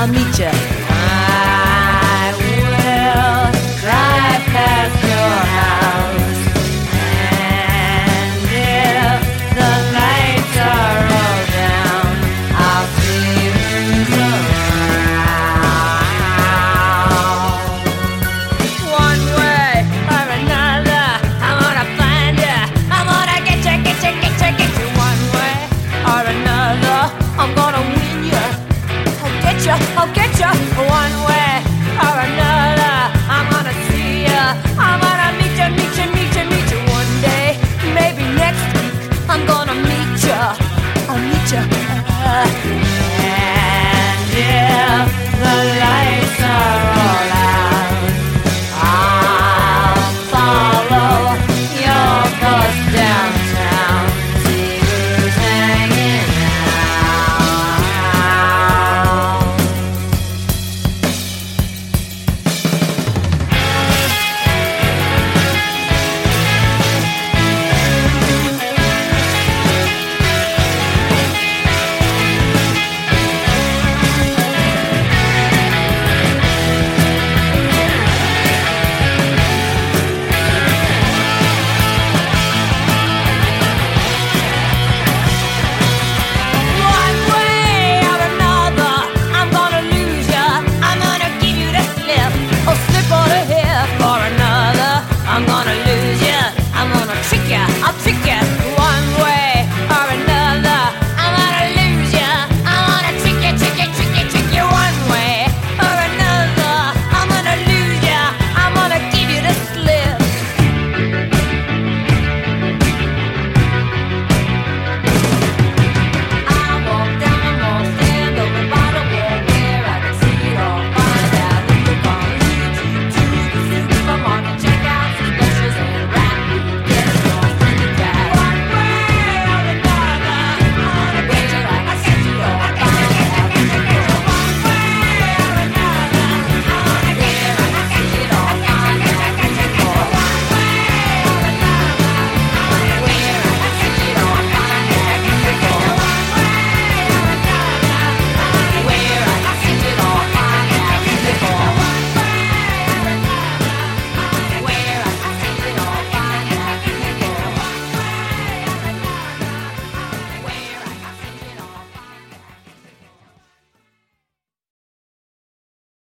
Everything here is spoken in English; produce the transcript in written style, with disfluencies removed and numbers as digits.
meet you. I will drive past your house, and if the lights are all down, I'll see who's around. One way or another, I'm gonna find you. I'm gonna get you. One way or another, I'm gonna win you. I'll get you.